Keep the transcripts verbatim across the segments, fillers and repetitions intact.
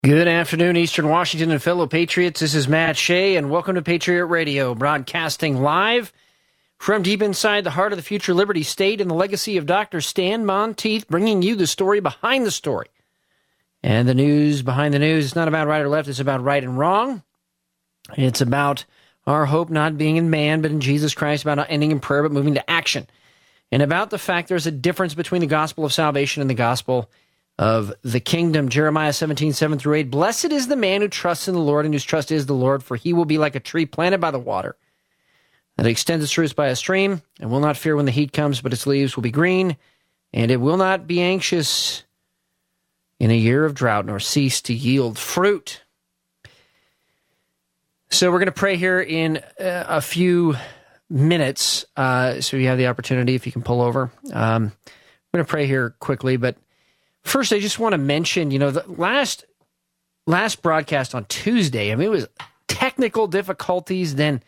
Good afternoon, Eastern Washington and fellow patriots. This is Matt Shea, and welcome to Patriot Radio, broadcasting live from deep inside the heart of the future Liberty State and the legacy of Doctor Stan Monteith, bringing you the story behind the story. And the news behind the news is not about right or left, it's about right and wrong. It's about our hope not being in man, but in Jesus Christ, about not ending in prayer, but moving to action. And about the fact there's a difference between the gospel of salvation and the gospel of the kingdom. Jeremiah seventeen, seven through eight. Blessed is the man who trusts in the Lord and whose trust is the Lord, for he will be like a tree planted by the water that extends its roots by a stream and will not fear when the heat comes, but its leaves will be green, and it will not be anxious in a year of drought, nor cease to yield fruit. So we're going to pray here in uh, a few minutes, uh, so you have the opportunity, if you can pull over. Um, I'm going to pray here quickly, but first, I just want to mention, you know, the last last broadcast on Tuesday, I mean, it was technical difficulties, then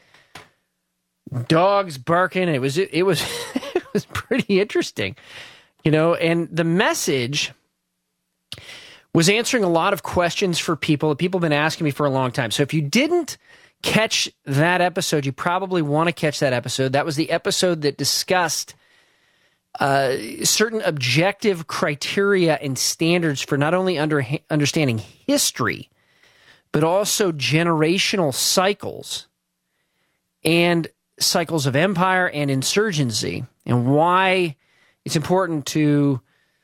dogs barking. It was it, it was it was pretty interesting, you know. And the message was answering a lot of questions for people that people have been asking me for a long time. So if you didn't catch that episode, you probably want to catch that episode. That was the episode that discussed Uh, certain objective criteria and standards for not only under, understanding history, but also generational cycles and cycles of empire and insurgency, and why it's important to,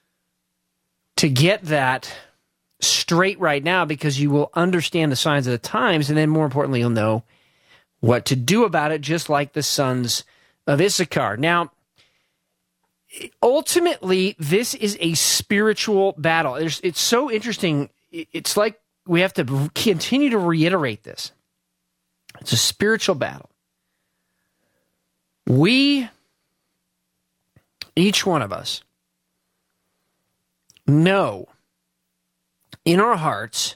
to get that straight right now, because you will understand the signs of the times, and then more importantly, you'll know what to do about it, just like the sons of Issachar. Now, ultimately, this is a spiritual battle. There's, it's so interesting. It's like we have to continue to reiterate this. It's a spiritual battle. We, each one of us, know in our hearts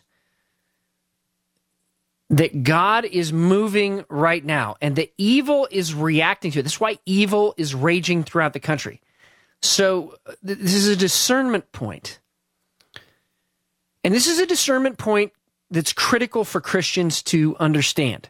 that God is moving right now, and that evil is reacting to it. This is why evil is raging throughout the country. So this is a discernment point. And this is a discernment point that's critical for Christians to understand.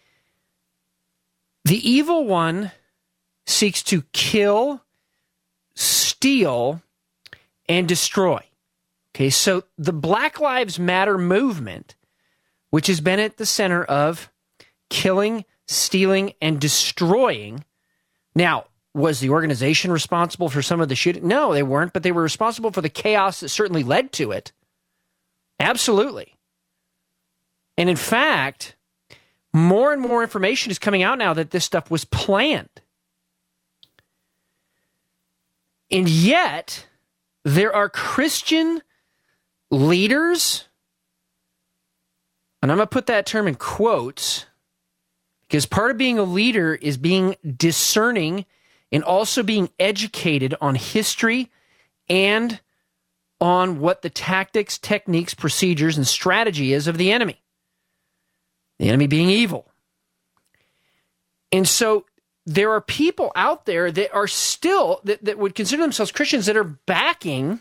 The evil one seeks to kill, steal, and destroy. Okay, so the Black Lives Matter movement, which has been at the center of killing, stealing, and destroying. Now, was the organization responsible for some of the shooting? No, they weren't, but they were responsible for the chaos that certainly led to it. Absolutely. And in fact, more and more information is coming out now that this stuff was planned. And yet, there are Christian leaders, and I'm going to put that term in quotes, because part of being a leader is being discerning and also being educated on history and on what the tactics, techniques, procedures, and strategy is of the enemy. The enemy being evil. And so there are people out there that are still, that, that would consider themselves Christians, that are backing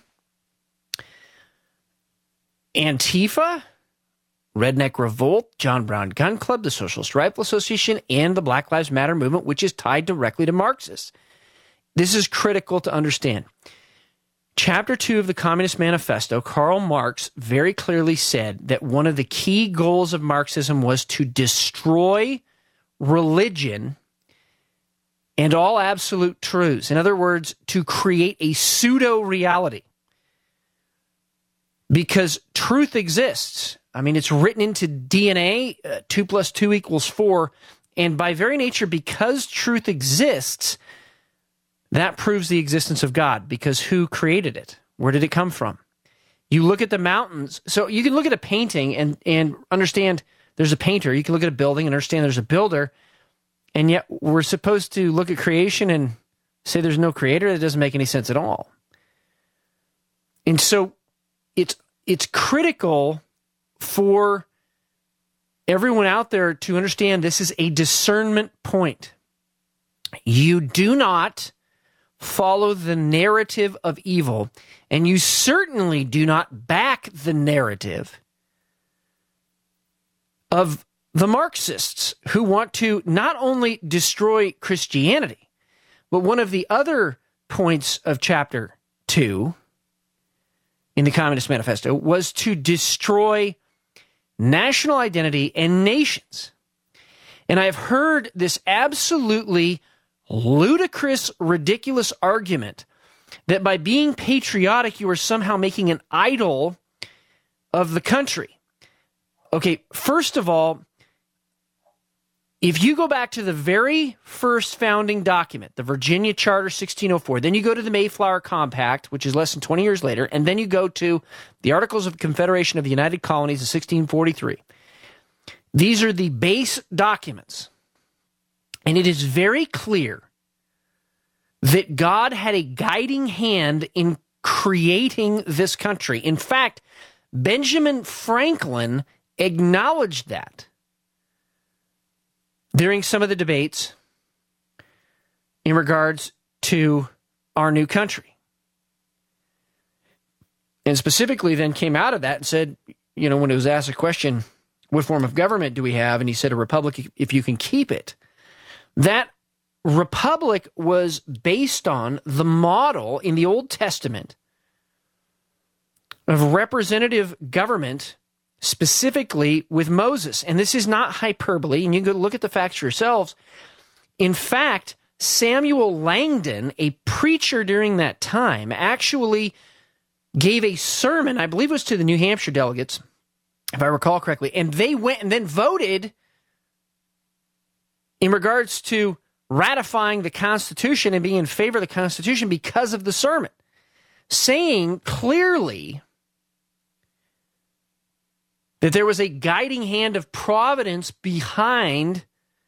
Antifa, Redneck Revolt, John Brown Gun Club, the Socialist Rifle Association, and the Black Lives Matter movement, which is tied directly to Marxists. This is critical to understand. Chapter two of the Communist Manifesto, Karl Marx very clearly said that one of the key goals of Marxism was to destroy religion and all absolute truths. In other words, to create a pseudo-reality. Because truth exists. I mean, it's written into D N A, uh, two plus two equals four, and by very nature, because truth exists, that proves the existence of God, because who created it? Where did it come from? You look at the mountains, so you can look at a painting and, and understand there's a painter. You can look at a building and understand there's a builder, and yet we're supposed to look at creation and say there's no creator. That doesn't make any sense at all. And so it's it's critical for everyone out there to understand this is a discernment point. You do not follow the narrative of evil, and you certainly do not back the narrative of the Marxists who want to not only destroy Christianity, but one of the other points of chapter two in the Communist Manifesto was to destroy national identity and nations. And I've heard this absolutely ludicrous, ridiculous argument that by being patriotic, you are somehow making an idol of the country. Okay, first of all, if you go back to the very first founding document, the Virginia Charter sixteen oh four, then you go to the Mayflower Compact, which is less than twenty years later, and then you go to the Articles of Confederation of the United Colonies of sixteen forty-three. These are the base documents, and it is very clear that God had a guiding hand in creating this country. In fact, Benjamin Franklin acknowledged that during some of the debates in regards to our new country. And specifically then came out of that and said, you know, when it was asked a question, what form of government do we have? And he said, a republic, if you can keep it. That republic was based on the model in the Old Testament of representative government, specifically with Moses. And this is not hyperbole, and you can go look at the facts yourselves. In fact, Samuel Langdon, a preacher during that time, actually gave a sermon, I believe it was to the New Hampshire delegates, if I recall correctly, and they went and then voted in regards to ratifying the Constitution and being in favor of the Constitution because of the sermon, saying clearly that there was a guiding hand of providence behind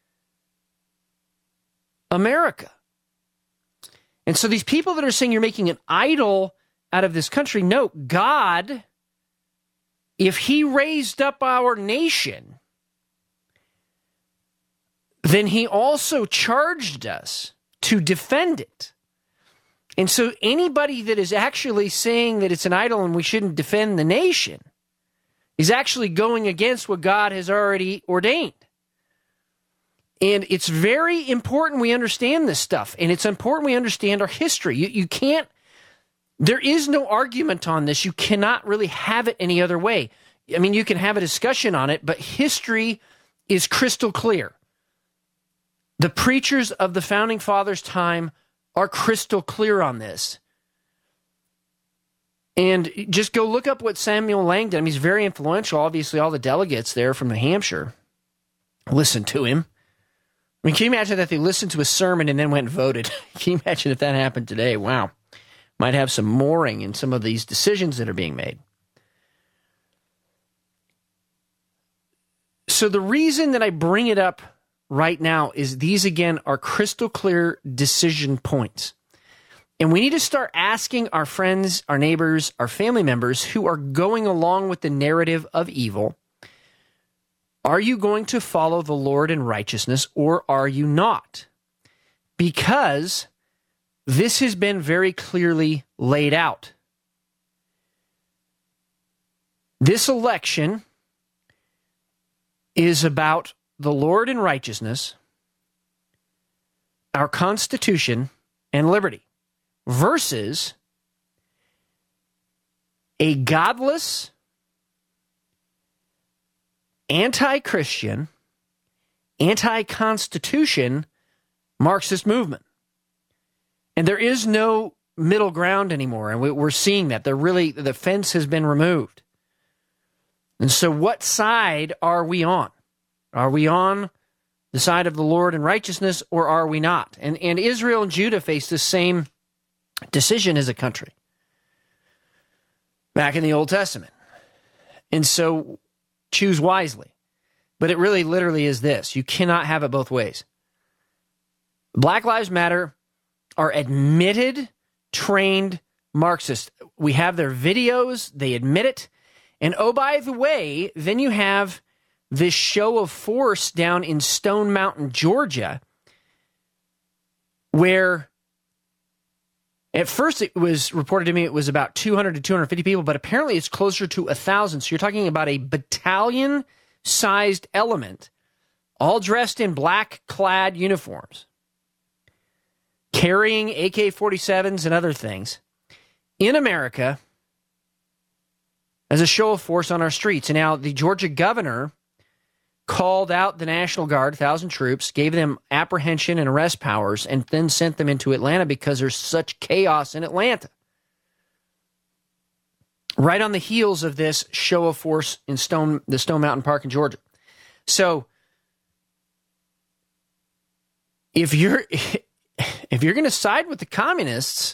America. And so these people that are saying you're making an idol out of this country, no, God, if he raised up our nation, then he also charged us to defend it. And so anybody that is actually saying that it's an idol and we shouldn't defend the nation is actually going against what God has already ordained. And it's very important we understand this stuff, and it's important we understand our history. You, you can't, there is no argument on this. You cannot really have it any other way. I mean, you can have a discussion on it, but history is crystal clear. The preachers of the Founding Fathers' time are crystal clear on this. And just go look up what Samuel Langdon, I mean, he's very influential. Obviously, all the delegates there from New Hampshire listened to him. I mean, can you imagine that they listened to a sermon and then went and voted? Can you imagine if that happened today? Wow. Might have some mooring in some of these decisions that are being made. So the reason that I bring it up right now is these, again, are crystal clear decision points. And we need to start asking our friends, our neighbors, our family members who are going along with the narrative of evil, are you going to follow the Lord in righteousness or are you not? Because this has been very clearly laid out. This election is about the Lord in righteousness, our Constitution, and liberty, versus a godless, anti-Christian, anti-Constitution Marxist movement. And there is no middle ground anymore, and we're seeing that. They're really, the fence has been removed. And so what side are we on? Are we on the side of the Lord in righteousness, or are we not? And, and Israel and Judah face the same decision as a country back in the Old Testament. And so choose wisely. But it really literally is this. You cannot have it both ways. Black Lives Matter are admitted, trained Marxists. We have their videos. They admit it. And oh, by the way, then you have this show of force down in Stone Mountain, Georgia, where at first it was reported to me it was about two hundred to two hundred fifty people, but apparently it's closer to one thousand. So you're talking about a battalion sized element, all dressed in black-clad uniforms, carrying A K forty-sevens and other things, in America as a show of force on our streets. And now the Georgia governor called out the National Guard, one thousand troops, gave them apprehension and arrest powers, and then sent them into Atlanta because there's such chaos in Atlanta. Right on the heels of this show of force in Stone, the Stone Mountain Park in Georgia. So if you're if you're going to side with the communists,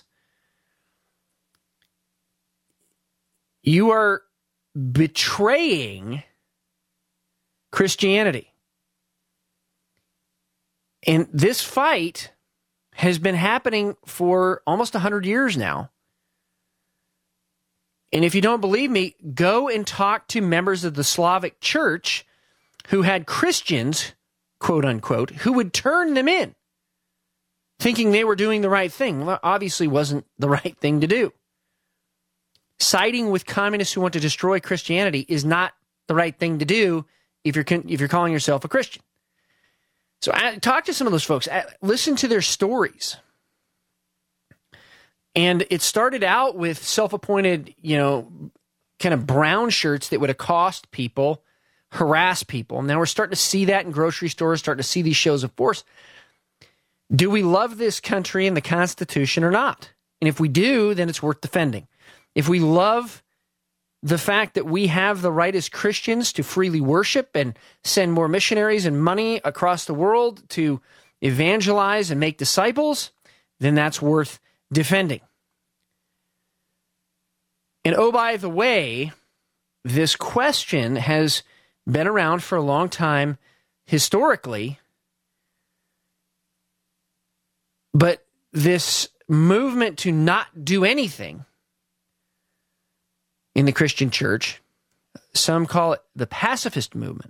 you are betraying Christianity. And this fight has been happening for almost one hundred years now. And if you don't believe me, go and talk to members of the Slavic Church who had Christians, quote unquote, who would turn them in, thinking they were doing the right thing. Well, obviously wasn't the right thing to do. Siding with communists who want to destroy Christianity is not the right thing to do if you're if you're calling yourself a Christian. So I, talk to some of those folks. I, listen to their stories. And it started out with self-appointed, you know, kind of brown shirts that would accost people, harass people. Now we're starting to see that in grocery stores, starting to see these shows of force. Do we love this country and the Constitution or not? And if we do, then it's worth defending. If we love the fact that we have the right as Christians to freely worship and send more missionaries and money across the world to evangelize and make disciples, then that's worth defending. And oh, by the way, this question has been around for a long time historically, but this movement to not do anything in the Christian church, some call it the pacifist movement,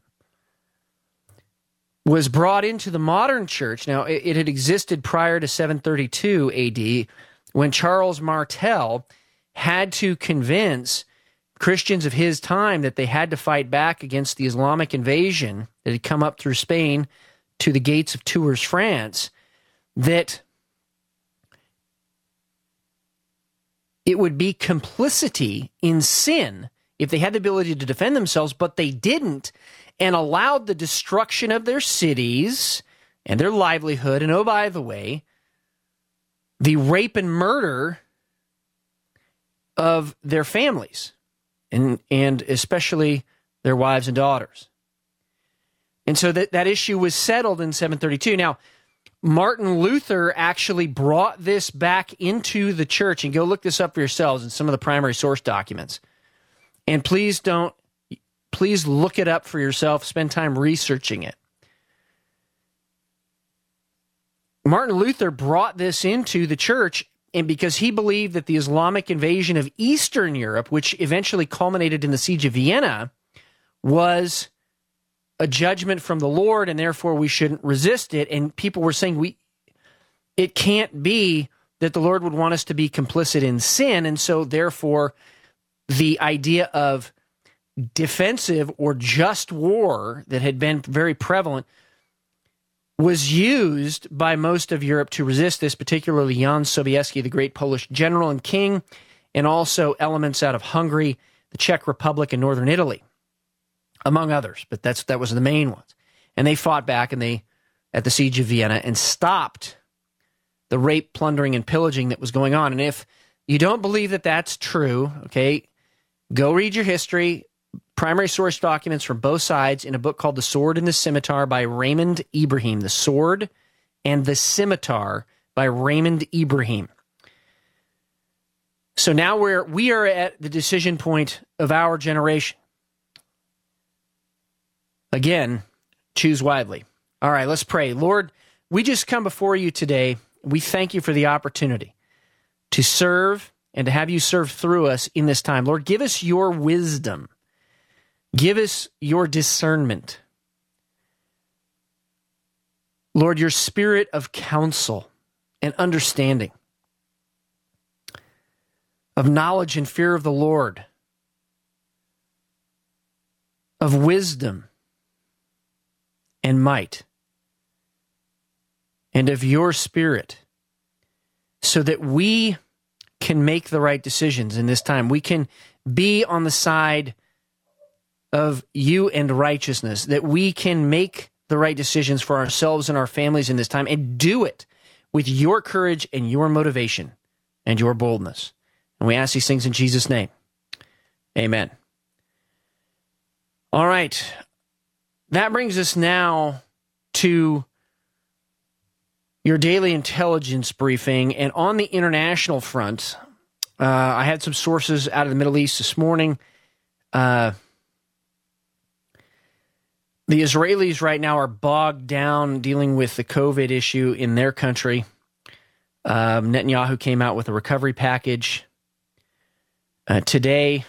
was brought into the modern church. Now, it, it had existed prior to seven thirty-two A D, when Charles Martel had to convince Christians of his time that they had to fight back against the Islamic invasion that had come up through Spain to the gates of Tours, France, that it would be complicity in sin if they had the ability to defend themselves, but they didn't, and allowed the destruction of their cities and their livelihood, and oh, by the way, the rape and murder of their families, and and especially their wives and daughters. And so that, that issue was settled in seven thirty-two. Now, Martin Luther actually brought this back into the church, and go look this up for yourselves in some of the primary source documents. And please don't, please look it up for yourself, spend time researching it. Martin Luther brought this into the church, and because he believed that the Islamic invasion of Eastern Europe, which eventually culminated in the Siege of Vienna, was a judgment from the Lord, and therefore we shouldn't resist it. And people were saying, we, it can't be that the Lord would want us to be complicit in sin, and so therefore the idea of defensive or just war that had been very prevalent was used by most of Europe to resist this, particularly Jan Sobieski, the great Polish general and king, and also elements out of Hungary, the Czech Republic, and northern Italy, among others. But that's that was the main ones. And they fought back and they at the Siege of Vienna and stopped the rape, plundering, and pillaging that was going on. And if you don't believe that that's true, okay, go read your history. Primary source documents from both sides in a book called The Sword and the Scimitar by Raymond Ibrahim. The Sword and the Scimitar by Raymond Ibrahim. So now we're, we are at the decision point of our generation. Again, choose wisely. All right, let's pray. Lord, we just come before you today. We thank you for the opportunity to serve and to have you serve through us in this time. Lord, give us your wisdom. Give us your discernment. Lord, your spirit of counsel and understanding, of knowledge and fear of the Lord, of wisdom and might and of your Spirit, so that we can make the right decisions in this time. We can be on the side of you and righteousness, that we can make the right decisions for ourselves and our families in this time, and do it with your courage and your motivation and your boldness. And we ask these things in Jesus' name. Amen. All right. That brings us now to your daily intelligence briefing. And on the international front, uh, I had some sources out of the Middle East this morning. Uh, the Israelis right now are bogged down dealing with the COVID issue in their country. Um, Netanyahu came out with a recovery package uh, today.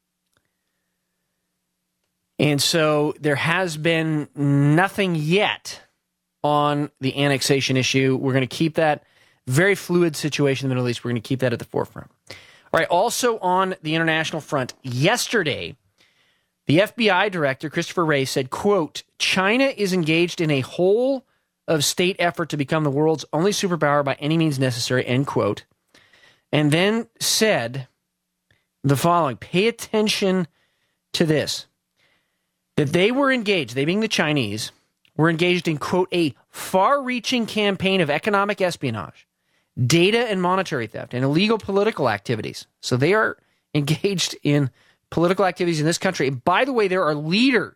And so there has been nothing yet on the annexation issue. We're going to keep that very fluid situation in the Middle East. We're going to keep that at the forefront. All right, also on the international front, yesterday, the F B I director, Christopher Wray, said, quote, China is engaged in a whole of state effort to become the world's only superpower by any means necessary, end quote. And then said the following, pay attention to this, that they were engaged, they being the Chinese, were engaged in, quote, a far-reaching campaign of economic espionage, data and monetary theft, and illegal political activities. So they are engaged in political activities in this country. And by the way, there are leaders,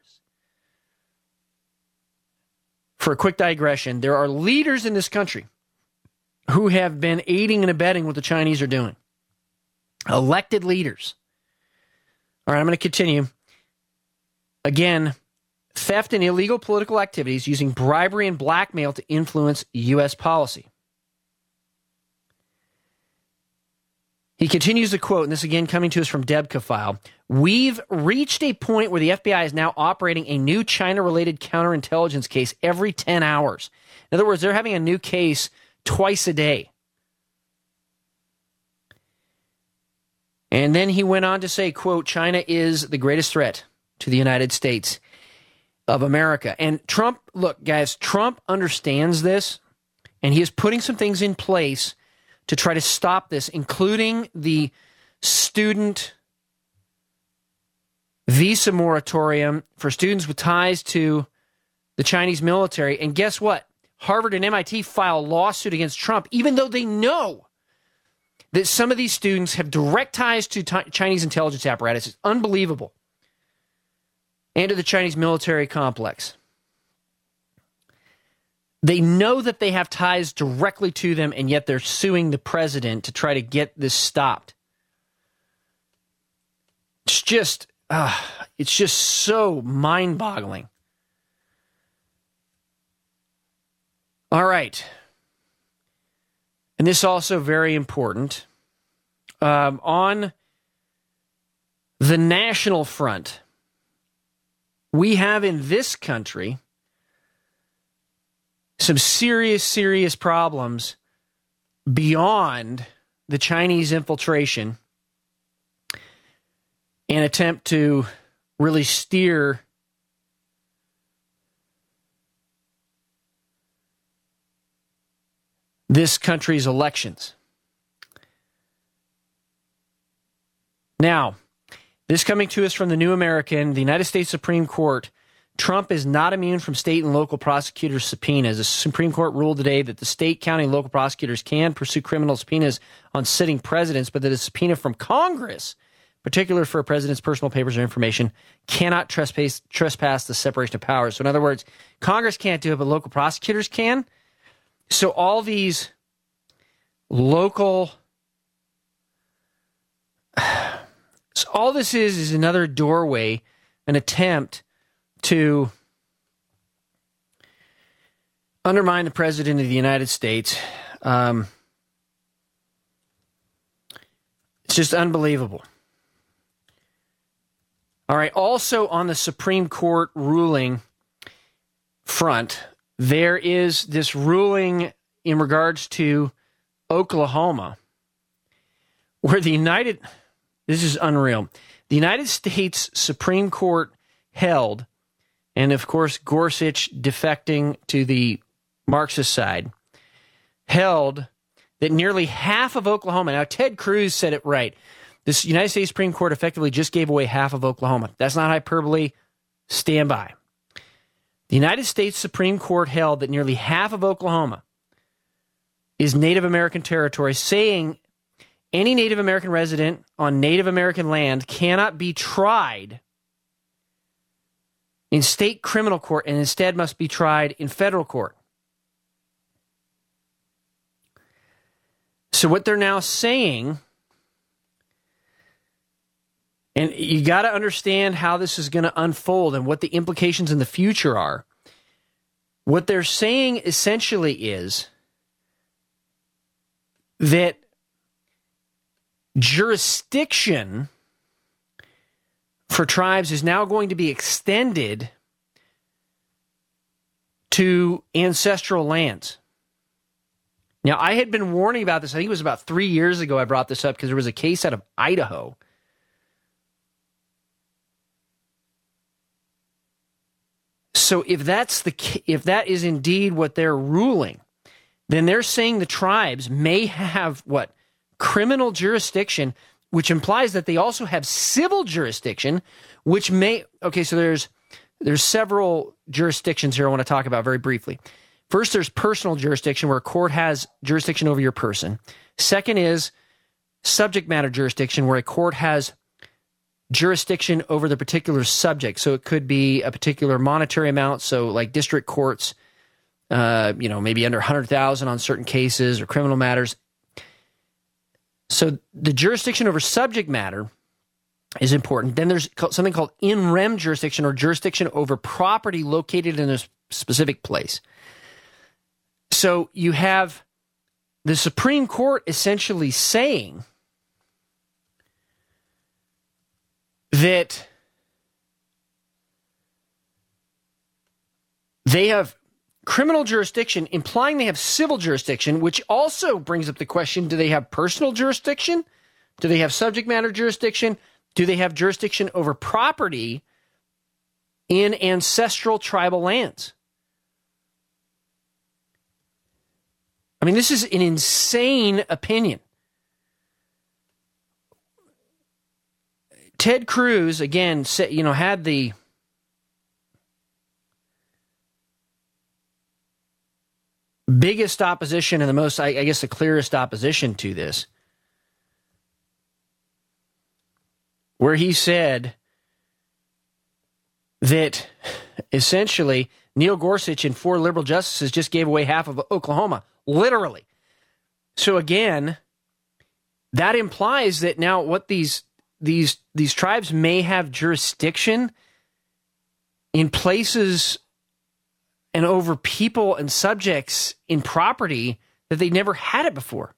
for a quick digression, there are leaders in this country who have been aiding and abetting what the Chinese are doing. Elected leaders. All right, I'm going to continue. Again, theft and illegal political activities using bribery and blackmail to influence U S policy. He continues to quote, and this again coming to us from Debka File, we've reached a point where the F B I is now operating a new China-related counterintelligence case every ten hours. In other words, they're having a new case twice a day. And then he went on to say, quote, China is the greatest threat to the United States of America. And Trump, look, guys, Trump understands this, and he is putting some things in place to try to stop this, including the student visa moratorium for students with ties to the Chinese military. And guess what? Harvard and M I T file a lawsuit against Trump, even though they know that some of these students have direct ties to t- Chinese intelligence apparatus. It's unbelievable. And to the Chinese military complex. They know that they have ties directly to them, and yet they're suing the president to try to get this stopped. It's just, uh, it's just so mind-boggling. All right. And this is also very important. Um, on the national front, we have in this country some serious, serious problems beyond the Chinese infiltration and attempt to really steer this country's elections. Now, this coming to us from the New American, the United States Supreme Court, Trump is not immune from state and local prosecutors' subpoenas. The Supreme Court ruled today that the state, county, and local prosecutors can pursue criminal subpoenas on sitting presidents, but that a subpoena from Congress, particularly for a president's personal papers or information, cannot trespass, trespass the separation of powers. So in other words, Congress can't do it, but local prosecutors can. So all these local... So all this is is another doorway, an attempt to undermine the President of the United States. Um, it's just unbelievable. All right, also on the Supreme Court ruling front, there is this ruling in regards to Oklahoma, where the United... This is unreal. The United States Supreme Court held and of course Gorsuch defecting to the Marxist side, held that nearly half of Oklahoma, now Ted Cruz said it right, this United States Supreme Court effectively just gave away half of Oklahoma. That's not hyperbole. Stand by. The United States Supreme Court held that nearly half of Oklahoma is Native American territory, saying any Native American resident on Native American land cannot be tried in state criminal court and instead must be tried in federal court. So what they're now saying, and you got to understand how this is going to unfold and what the implications in the future are. What they're saying essentially is that jurisdiction for tribes is now going to be extended to ancestral lands. Now, I had been warning about this. I think it was about three years ago I brought this up because there was a case out of Idaho. So if that's the if that is indeed what they're ruling, then they're saying the tribes may have what? Criminal jurisdiction, which implies that they also have civil jurisdiction, which may okay, so there's there's several jurisdictions here I want to talk about very briefly. First, there's personal jurisdiction where a court has jurisdiction over your person. Second is subject matter jurisdiction where a court has jurisdiction over the particular subject. So it could be a particular monetary amount. So like district courts, uh, you know, maybe under one hundred thousand on certain cases or criminal matters. So the jurisdiction over subject matter is important. Then there's something called in rem jurisdiction or jurisdiction over property located in a specific place. So you have the Supreme Court essentially saying that they have criminal jurisdiction, implying they have civil jurisdiction, which also brings up the question, do they have personal jurisdiction? Do they have subject matter jurisdiction? Do they have jurisdiction over property in ancestral tribal lands? I mean, this is an insane opinion. Ted Cruz, again, said, you know, had the biggest opposition and the most, I, I guess, the clearest opposition to this, where he said that essentially Neil Gorsuch and four liberal justices just gave away half of Oklahoma, literally. So again, that implies that now what these these these tribes may have jurisdiction in places and over people and subjects in property that they never had it before.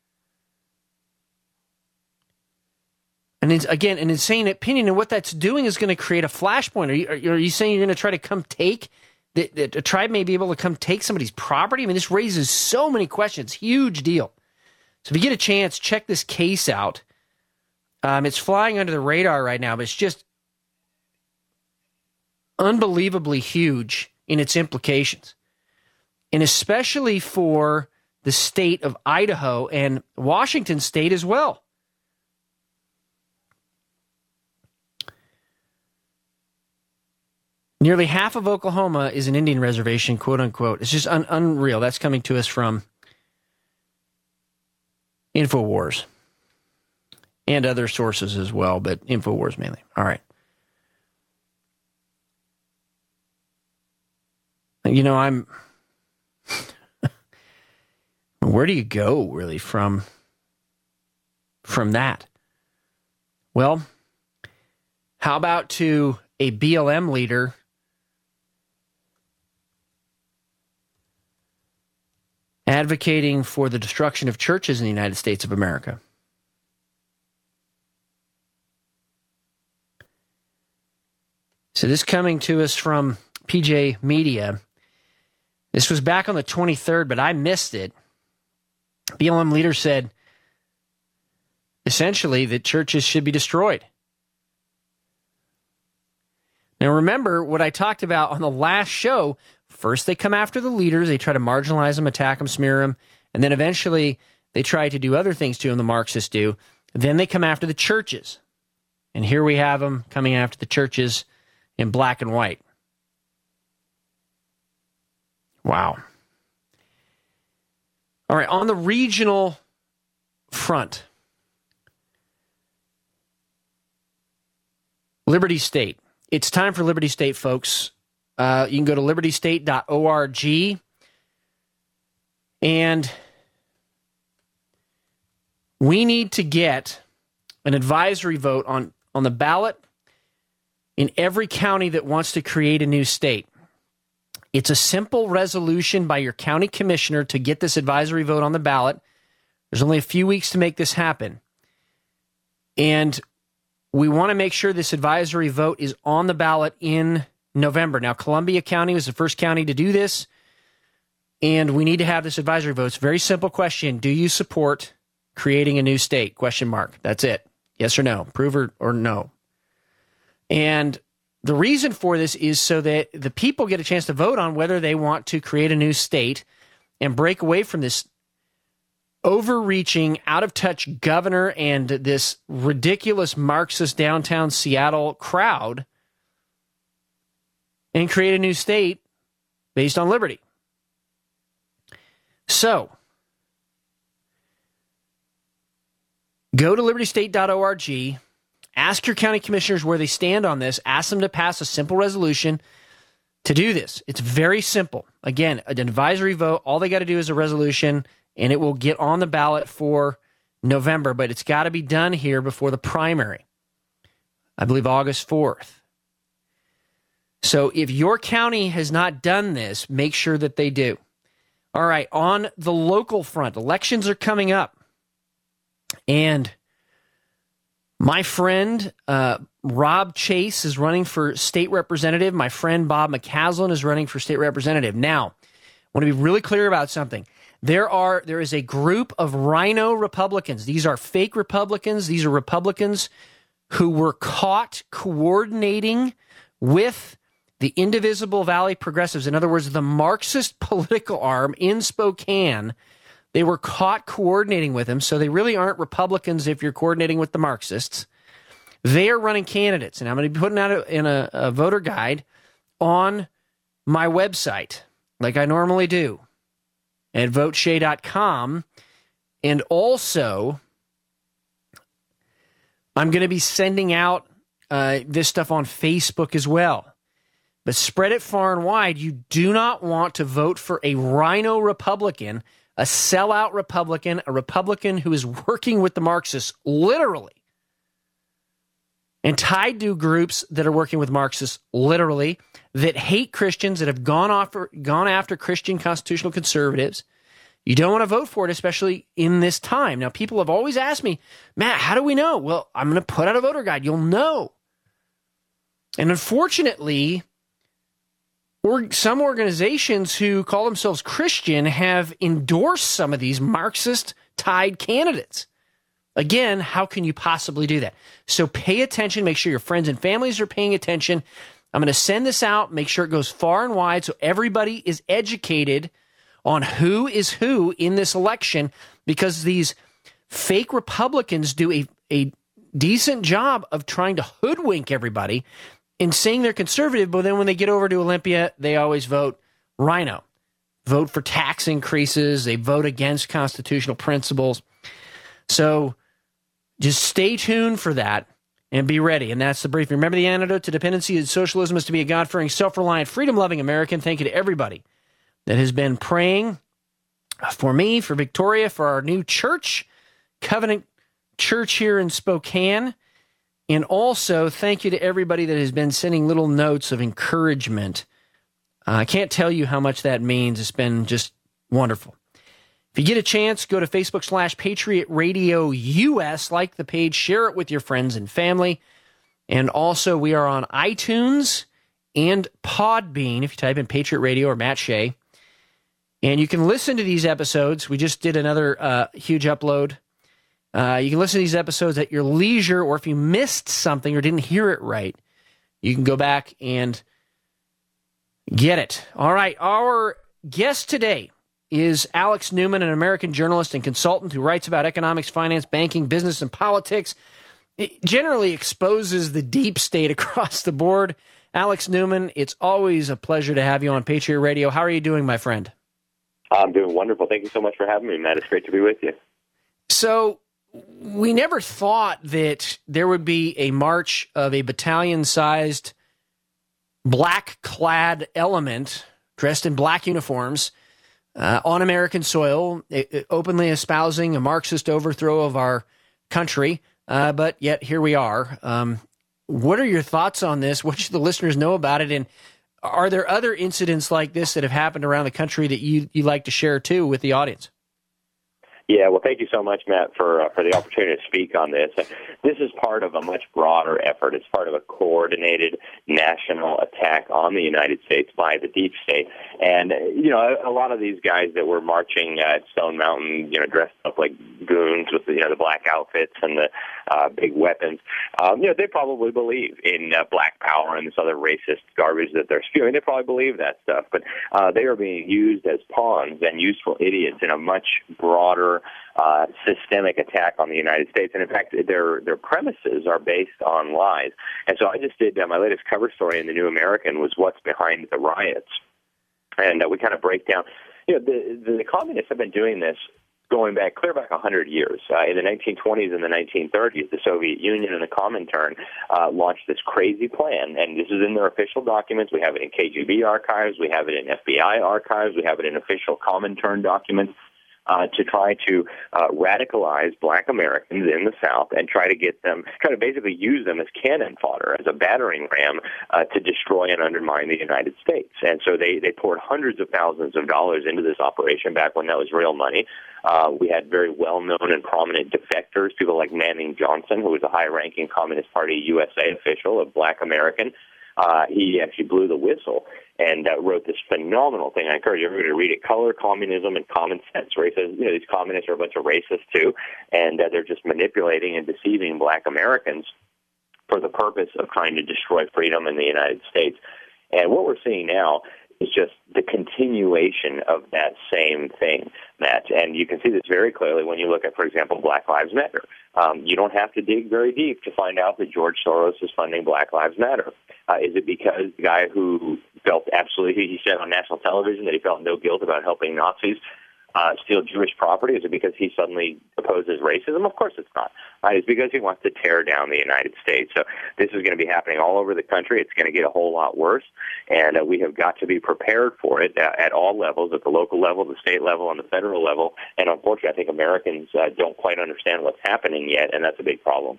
And it's, again, an insane opinion, and what that's doing is going to create a flashpoint. Are you, are you saying you're going to try to come take, that, that a tribe may be able to come take somebody's property? I mean, this raises so many questions. Huge deal. So if you get a chance, check this case out. Um, it's flying under the radar right now, but it's just unbelievably huge in its implications. And especially for the state of Idaho and Washington state as well. Nearly half of Oklahoma is an Indian reservation, quote unquote. It's just un- unreal. That's coming to us from InfoWars and other sources as well, but InfoWars mainly. All right. You know, I'm... Where do you go, really, from, from that? Well, how about to a B L M leader advocating for the destruction of churches in the United States of America? So this coming to us from P J Media. This was back on the twenty-third, but I missed it. B L M leader said, essentially, that churches should be destroyed. Now, remember what I talked about on the last show. First, they come after the leaders. They try to marginalize them, attack them, smear them. And then eventually, they try to do other things to them, the Marxists do. Then they come after the churches. And here we have them coming after the churches in black and white. Wow. All right, on the regional front, Liberty State. It's time for Liberty State, folks. Uh, you can go to liberty state dot org, and we need to get an advisory vote on, on the ballot in every county that wants to create a new state. It's a simple resolution by your county commissioner to get this advisory vote on the ballot. There's only a few weeks to make this happen. And we want to make sure this advisory vote is on the ballot in November. Now, Columbia County was the first county to do this, and we need to have this advisory vote. It's a very simple question. Do you support creating a new state? Question mark. That's it. Yes or no. Approve or, or no. And the reason for this is so that the people get a chance to vote on whether they want to create a new state and break away from this overreaching, out-of-touch governor and this ridiculous Marxist downtown Seattle crowd and create a new state based on liberty. So, go to liberty state dot org, ask your county commissioners where they stand on this, ask them to pass a simple resolution to do this. It's very simple. Again, an advisory vote, all they got to do is a resolution, and it will get on the ballot for November, but it's got to be done here before the primary. I believe August fourth. So if your county has not done this, make sure that they do. All right, on the local front, elections are coming up. And my friend uh, Rob Chase is running for state representative. My friend Bob McCaslin is running for state representative. Now, I want to be really clear about something. There are there is a group of rhino Republicans. These are fake Republicans. These are Republicans who were caught coordinating with the Indivisible Valley Progressives. In other words, the Marxist political arm in Spokane. They were caught coordinating with them, so they really aren't Republicans if you're coordinating with the Marxists. They are running candidates, and I'm going to be putting out a, in a, a voter guide on my website, like I normally do, at vote shay dot com. And also, I'm going to be sending out uh, this stuff on Facebook as well. But spread it far and wide. You do not want to vote for a rhino Republican, a sellout Republican, a Republican who is working with the Marxists, literally, and tied to groups that are working with Marxists, literally, that hate Christians, that have gone, off, gone after Christian constitutional conservatives. You don't want to vote for it, especially in this time. Now, people have always asked me, Matt, how do we know? Well, I'm going to put out a voter guide. You'll know. And unfortunately, or some organizations who call themselves Christian have endorsed some of these Marxist-tied candidates. Again, how can you possibly do that? So pay attention. Make sure your friends and families are paying attention. I'm going to send this out. Make sure it goes far and wide so everybody is educated on who is who in this election, because these fake Republicans do a, a decent job of trying to hoodwink everybody in saying they're conservative, but then when they get over to Olympia, they always vote rhino, vote for tax increases, they vote against constitutional principles. So just stay tuned for that and be ready. And that's the brief. Remember, the antidote to dependency and socialism is to be a God-fearing, self-reliant, freedom-loving American. Thank you to everybody that has been praying for me, for Victoria, for our new church, Covenant Church here in Spokane. And also, thank you to everybody that has been sending little notes of encouragement. Uh, I can't tell you how much that means. It's been just wonderful. If you get a chance, go to Facebook slash Patriot Radio U S, like the page, share it with your friends and family. And also, we are on iTunes and Podbean, if you type in Patriot Radio or Matt Shea. And you can listen to these episodes. We just did another uh, huge upload. Uh, you can listen to these episodes at your leisure, or if you missed something or didn't hear it right, you can go back and get it. All right, our guest today is Alex Newman, an American journalist and consultant who writes about economics, finance, banking, business, and politics. It generally exposes the deep state across the board. Alex Newman, it's always a pleasure to have you on Patriot Radio. How are you doing, my friend? I'm doing wonderful. Thank you so much for having me, Matt. It's great to be with you. So we never thought that there would be a march of a battalion-sized, black-clad element dressed in black uniforms uh, on American soil, it, it openly espousing a Marxist overthrow of our country. Uh, but yet here we are. Um, what are your thoughts on this? What should the listeners know about it? And are there other incidents like this that have happened around the country that you you like to share too with the audience? Yeah, well, thank you so much, Matt, for uh, for the opportunity to speak on this. This is part of a much broader effort. It's part of a coordinated national attack on the United States by the deep state. And, you know, a, a lot of these guys that were marching at Stone Mountain, you know, dressed up like goons with the, you know, the black outfits and the uh, big weapons, um, you know, they probably believe in uh, black power and this other racist garbage that they're spewing. They probably believe that stuff. But uh, they are being used as pawns and useful idiots in a much broader Uh, systemic attack on the United States. And in fact, their their premises are based on lies. And so I just did uh, my latest cover story in the New American was what's behind the riots. And uh, we kind of break down, you know, the, the, the communists have been doing this going back, clear back one hundred years. Uh, in the nineteen twenties and the nineteen thirties, the Soviet Union and the Comintern uh, launched this crazy plan. And this is in their official documents. We have it in K G B archives. We have it in F B I archives. We have it in official Comintern documents. Uh, to try to uh, radicalize black Americans in the South and try to get them, try to basically use them as cannon fodder, as a battering ram uh, to destroy and undermine the United States. And so they, they poured hundreds of thousands of dollars into this operation back when that was real money. Uh, we had very well-known and prominent defectors, people like Manning Johnson, who was a high-ranking Communist Party U S A official, a black American. Uh, he actually blew the whistle and uh, wrote this phenomenal thing. I encourage everybody to read it, Color, Communism, and Common Sense, where he says, you know, these communists are a bunch of racists, too, and uh, they're just manipulating and deceiving black Americans for the purpose of trying to destroy freedom in the United States. And what we're seeing now is just the continuation of that same thing, Matt. And you can see this very clearly when you look at, for example, Black Lives Matter. Um, you don't have to dig very deep to find out that George Soros is funding Black Lives Matter. Uh, is it because the guy who felt absolutely, he said on national television that he felt no guilt about helping Nazis uh, steal Jewish property? Is it because he suddenly opposes racism? Of course it's not. Uh, it's because he wants to tear down the United States. So this is going to be happening all over the country. It's going to get a whole lot worse, and uh, we have got to be prepared for it uh, at all levels, at the local level, the state level, and the federal level. And unfortunately, I think Americans uh, don't quite understand what's happening yet, and that's a big problem.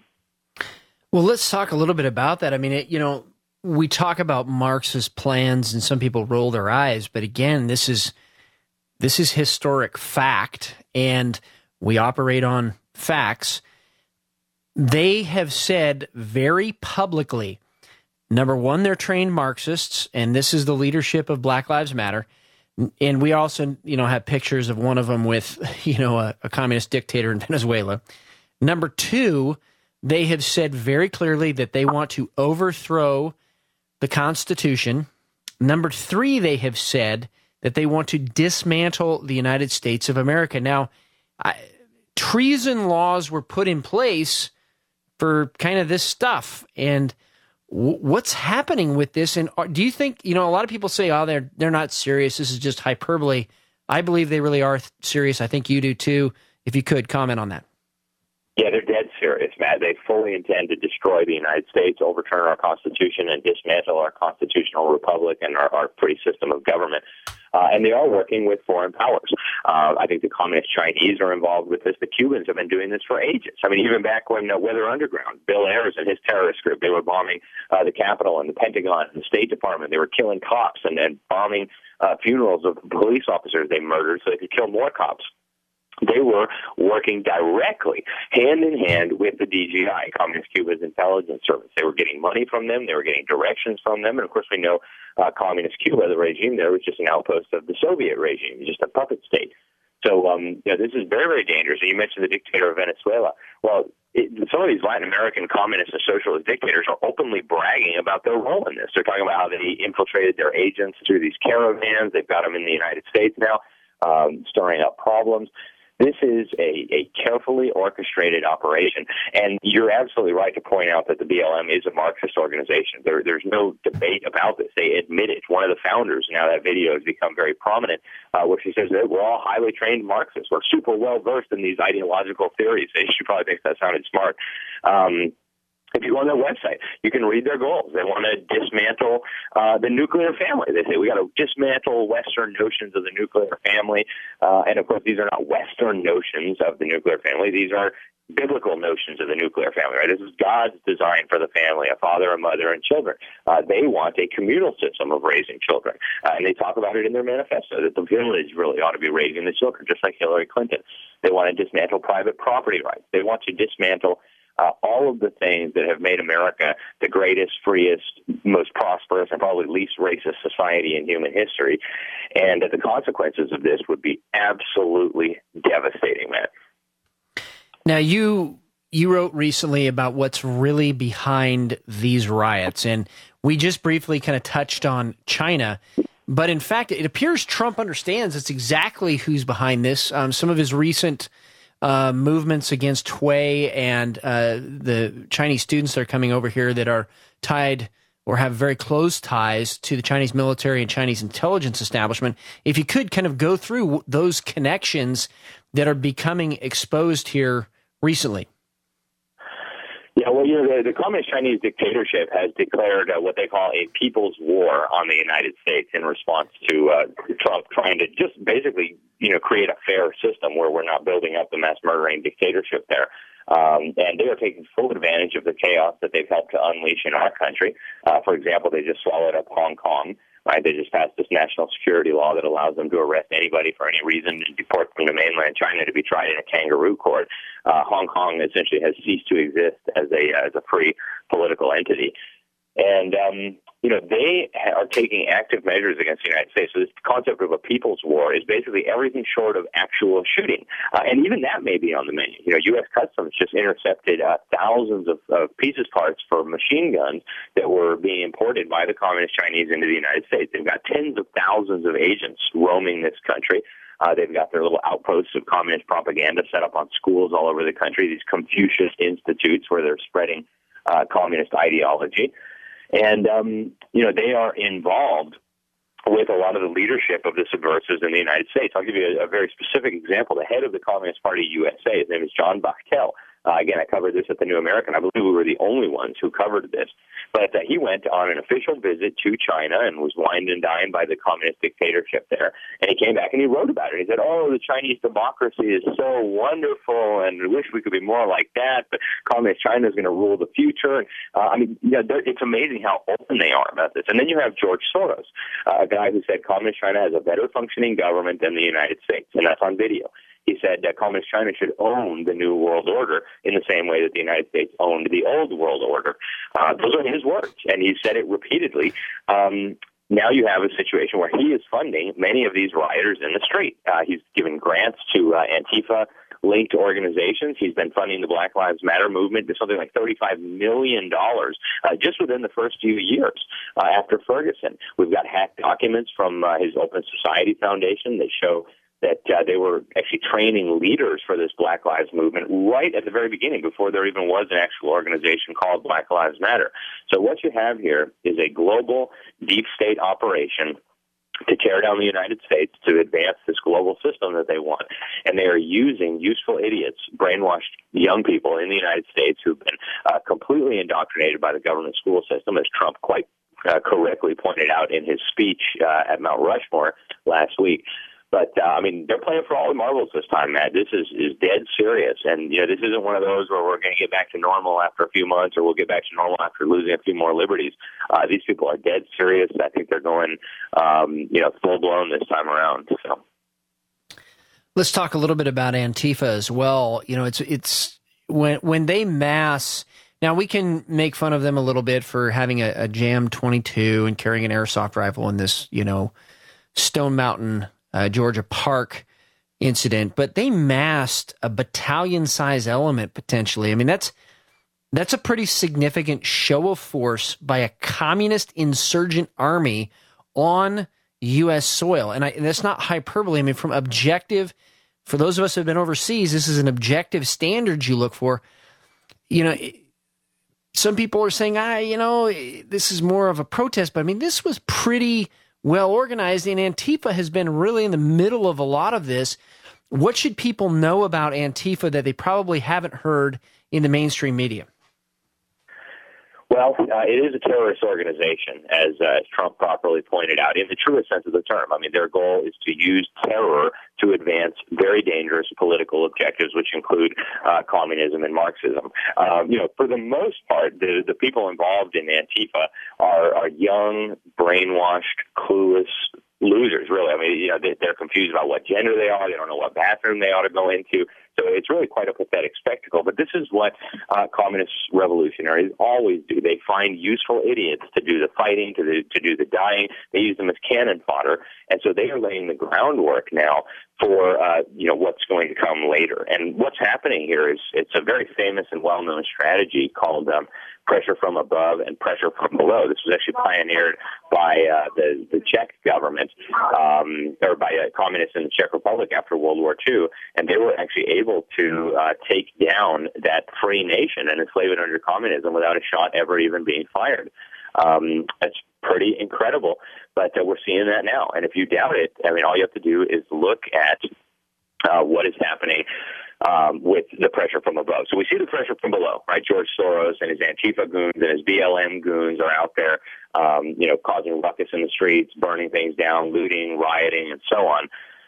Well, let's talk a little bit about that. I mean, it, you know, we talk about Marxist plans, and some people roll their eyes, but again, this is this is historic fact, and we operate on facts. They have said very publicly, number one, they're trained Marxists, and this is the leadership of Black Lives Matter. And we also, you know, have pictures of one of them with, you know, a, a communist dictator in Venezuela. Number two, they have said very clearly that they want to overthrow the Constitution. Number three, they have said that they want to dismantle the United States of America. Now, I, treason laws were put in place for kind of this stuff. And w- what's happening with this? And are, do you think, you know, a lot of people say, oh, they're, they're not serious. This is just hyperbole. I believe they really are serious. I think you do too. If you could comment on that. Yeah, they're dead serious, Matt. They fully intend to destroy the United States, overturn our Constitution, and dismantle our constitutional republic and our, our free system of government. Uh, and they are working with foreign powers. Uh, I think the communist Chinese are involved with this. The Cubans have been doing this for ages. I mean, even back when uh, Weather Underground, Bill Ayers and his terrorist group, they were bombing uh, the Capitol and the Pentagon and the State Department. They were killing cops and, and bombing uh, funerals of police officers they murdered so they could kill more cops. They were working directly, hand in hand, with the D G I, Communist Cuba's intelligence service. They were getting money from them. They were getting directions from them. And, of course, we know uh, Communist Cuba, the regime there, was just an outpost of the Soviet regime, just a puppet state. So, um, you know, this is very, very dangerous. And you mentioned the dictator of Venezuela. Well, it, some of these Latin American communist and socialist dictators are openly bragging about their role in this. They're talking about how they infiltrated their agents through these caravans. They've got them in the United States now, um, stirring up problems. This is a, a carefully orchestrated operation, and you're absolutely right to point out that the B L M is a Marxist organization. There, there's no debate about this. They admit it. One of the founders, now that video has become very prominent, uh, where she says that we're all highly trained Marxists. We're super well-versed in these ideological theories. She probably thinks that sounded smart. Um, If you go on their website, you can read their goals. They want to dismantle uh, the nuclear family. They say we got to dismantle Western notions of the nuclear family. Uh, and, of course, these are not Western notions of the nuclear family. These are biblical notions of the nuclear family. Right? This is God's design for the family, a father, a mother, and children. Uh, they want a communal system of raising children. Uh, and they talk about it in their manifesto, that the village really ought to be raising the children, just like Hillary Clinton. They want to dismantle private property rights. They want to dismantle Uh, all of the things that have made America the greatest, freest, most prosperous, and probably least racist society in human history. And that the consequences of this would be absolutely devastating, man. Now, you you wrote recently about what's really behind these riots, and we just briefly kind of touched on China. But in fact, it appears Trump understands it's exactly who's behind this. Um, some of his recent Uh, movements against Hui and uh, the Chinese students that are coming over here that are tied or have very close ties to the Chinese military and Chinese intelligence establishment. If you could kind of go through those connections that are becoming exposed here recently. Yeah, well, you know, the, the Communist Chinese dictatorship has declared uh, what they call a people's war on the United States in response to uh, Trump trying to just basically, you know, create a fair system where we're not building up the mass murdering dictatorship there. Um, and they are taking full advantage of the chaos that they've helped to unleash in our country. Uh, for example, they just swallowed up Hong Kong. Right? They just passed this national security law that allows them to arrest anybody for any reason and deport them to mainland China to be tried in a kangaroo court. Uh, Hong Kong essentially has ceased to exist as a as a free political entity. And, um, you know, they are taking active measures against the United States. So this concept of a people's war is basically everything short of actual shooting. Uh, and even that may be on the menu. You know, U S Customs just intercepted uh, thousands of, of pieces parts for machine guns that were being imported by the Communist Chinese into the United States. They've got tens of thousands of agents roaming this country. Uh, they've got their little outposts of communist propaganda set up on schools all over the country, these Confucius institutes where they're spreading uh, communist ideology. And, um, you know, they are involved with a lot of the leadership of the subversives in the United States. I'll give you a, a very specific example. The head of the Communist Party U S A, his name is John Bachtel. Uh, again, I covered this at the New American. I believe we were the only ones who covered this. But uh, he went on an official visit to China and was wined and dined by the communist dictatorship there. And he came back and he wrote about it. He said, oh, the Chinese democracy is so wonderful and I wish we could be more like that, but communist China is going to rule the future. Uh, I mean, you know, it's amazing how open they are about this. And then you have George Soros, uh, a guy who said communist China has a better functioning government than the United States, and that's on video. He said that communist China should own the new world order in the same way that the United States owned the old world order. Uh, those are his words, and he said it repeatedly. Um, now you have a situation where he is funding many of these rioters in the street. Uh, he's given grants to uh, Antifa-linked organizations. He's been funding the Black Lives Matter movement to something like thirty-five million dollars uh, just within the first few years uh, after Ferguson. We've got hacked documents from uh, his Open Society Foundation that show that uh, they were actually training leaders for this Black Lives movement right at the very beginning, before there even was an actual organization called Black Lives Matter. So what you have here is a global deep state operation to tear down the United States, to advance this global system that they want. And they are using useful idiots, brainwashed young people in the United States who've been uh, completely indoctrinated by the government school system, as Trump quite uh, correctly pointed out in his speech uh, at Mount Rushmore last week. But, uh, I mean, they're playing for all the marbles this time, Matt. This is, is dead serious. And, you know, this isn't one of those where we're going to get back to normal after a few months, or we'll get back to normal after losing a few more liberties. Uh, these people are dead serious. I think they're going, um, you know, full-blown this time around. So, let's talk a little bit about Antifa as well. You know, it's it's when when they mass. Now, we can make fun of them a little bit for having a, a Jam twenty-two and carrying an airsoft rifle in this, you know, Stone Mountain, Uh, Georgia Park incident, but they masked a battalion-size element potentially. I mean, that's that's a pretty significant show of force by a communist insurgent army on U S soil. And, I, and that's not hyperbole. I mean, from objective, for those of us who have been overseas, this is an objective standard you look for. You know, some people are saying, ah, you know, this is more of a protest, but I mean, this was pretty well organized, and Antifa has been really in the middle of a lot of this. What should people know about Antifa that they probably haven't heard in the mainstream media? Well, uh, it is a terrorist organization, as, uh, as Trump properly pointed out, in the truest sense of the term. I mean, their goal is to use terror to advance very dangerous political objectives, which include uh, communism and Marxism. Um, you know, for the most part, the, the people involved in Antifa are, are young, brainwashed, clueless losers, really. I mean, you know, they, they're confused about what gender they are. They don't know what bathroom they ought to go into. So it's really quite a pathetic spectacle. But this is what uh, communist revolutionaries always do. They find useful idiots to do the fighting, to, the, to do the dying. They use them as cannon fodder. And so they are laying the groundwork now for, uh, you know, what's going to come later. And what's happening here is it's a very famous and well-known strategy called um, pressure from above and pressure from below. This was actually pioneered by uh, the, the Czech government, um, or by uh, communists in the Czech Republic after World War Two, and they were actually able to uh, take down that free nation and enslave it under communism without a shot ever even being fired. Um, that's pretty incredible, but uh, we're seeing that now. And if you doubt it, I mean, all you have to do is look at uh, what is happening Um, with the pressure from above. So we see the pressure from below, right? George Soros and his Antifa goons and his B L M goons are out there, um, you know, causing ruckus in the streets, burning things down, looting, rioting, and so on.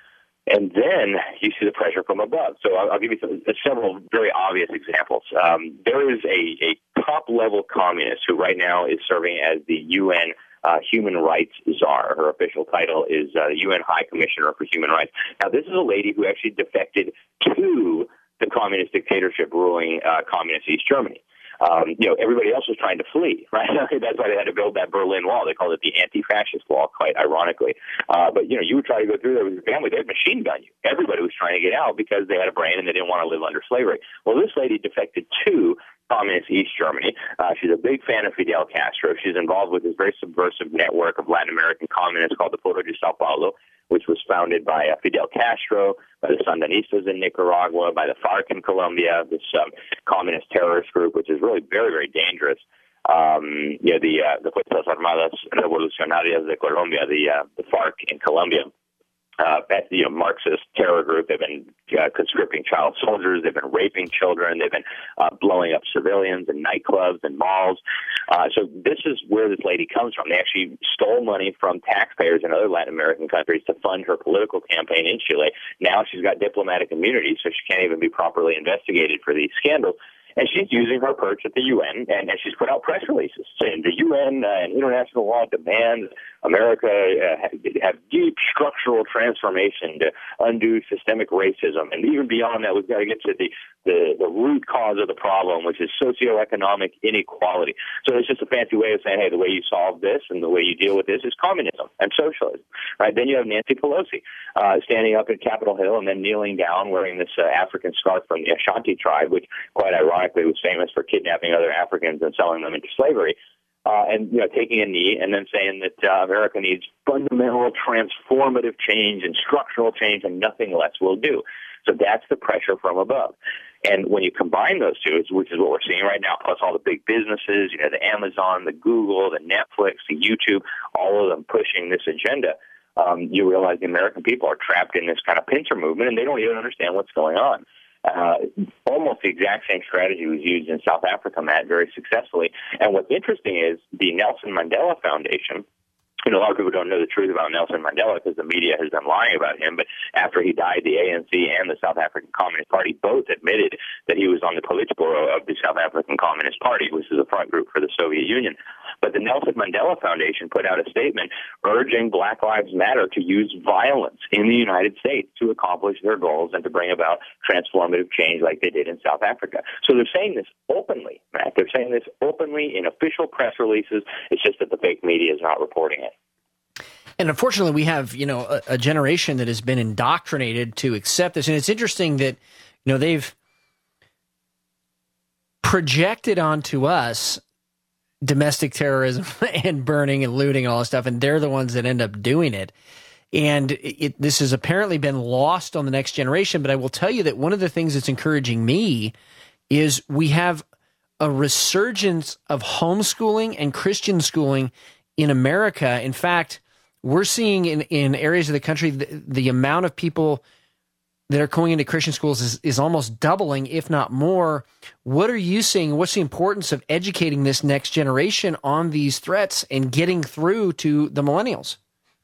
And then you see the pressure from above. So I'll, I'll give you some, several very obvious examples. Um, there is a, a top-level communist who right now is serving as the U N Uh, Human Rights Czar. Her official title is uh, U N High Commissioner for Human Rights. Now, this is a lady who actually defected to the communist dictatorship ruling uh, communist East Germany. Um, you know, everybody else was trying to flee, right? That's why they had to build that Berlin Wall. They called it the anti-fascist wall, quite ironically. Uh, but, you know, you would try to go through there with your family, they'd machine gun you. Everybody was trying to get out because they had a brain and they didn't want to live under slavery. Well, this lady defected to communist East Germany. Uh, she's a big fan of Fidel Castro. She's involved with this very subversive network of Latin American communists called the Foro de Sao Paulo, which was founded by uh, Fidel Castro, by the Sandinistas in Nicaragua, by the FARC in Colombia, this um, communist terrorist group, which is really very, very dangerous. Um, you know, the uh, the Fuerzas Armadas Revolucionarias de Colombia, the uh, the FARC in Colombia. Uh, you know, Marxist terror group. They've been uh, conscripting child soldiers. They've been raping children. They've been uh, blowing up civilians in nightclubs and malls. Uh, so this is where this lady comes from. They actually stole money from taxpayers in other Latin American countries to fund her political campaign in Chile. Now she's got diplomatic immunity, so she can't even be properly investigated for these scandals. And she's using her perch at the U N, and, and she's put out press releases saying the U N uh, and international law demands America uh, have deep structural transformation to undo systemic racism. And even beyond that, we've got to get to the, the, the root cause of the problem, which is socioeconomic inequality. So it's just a fancy way of saying, hey, the way you solve this and the way you deal with this is communism and socialism. Right? Then you have Nancy Pelosi uh, standing up at Capitol Hill and then kneeling down wearing this uh, African scarf from the Ashanti tribe, which quite ironically was famous for kidnapping other Africans and selling them into slavery. Uh, and, you know, taking a knee and then saying that uh, America needs fundamental transformative change and structural change and nothing less will do. So that's the pressure from above. And when you combine those two, which is what we're seeing right now, plus all the big businesses, you know, the Amazon, the Google, the Netflix, the YouTube, all of them pushing this agenda, um, you realize the American people are trapped in this kind of pincer movement and they don't even understand what's going on. Uh, almost the exact same strategy was used in South Africa, Matt, very successfully. And what's interesting is the Nelson Mandela Foundation. You know, a lot of people don't know the truth about Nelson Mandela because the media has been lying about him. But after he died, the A N C and the South African Communist Party both admitted that he was on the Politburo of the South African Communist Party, which is a front group for the Soviet Union. But the Nelson Mandela Foundation put out a statement urging Black Lives Matter to use violence in the United States to accomplish their goals and to bring about transformative change like they did in South Africa. So they're saying this openly, Matt. They're saying this openly in official press releases. It's just that the fake media is not reporting it. And unfortunately, we have, you know, a, a generation that has been indoctrinated to accept this. And it's interesting that, you know, they've projected onto us domestic terrorism and burning and looting and all this stuff, and they're the ones that end up doing it. And it, this has apparently been lost on the next generation. But I will tell you that one of the things that's encouraging me is we have a resurgence of homeschooling and Christian schooling in America. In fact, we're seeing in, in areas of the country, the, the amount of people that are going into Christian schools is, is almost doubling, if not more. What are you seeing? What's the importance of educating this next generation on these threats and getting through to the millennials?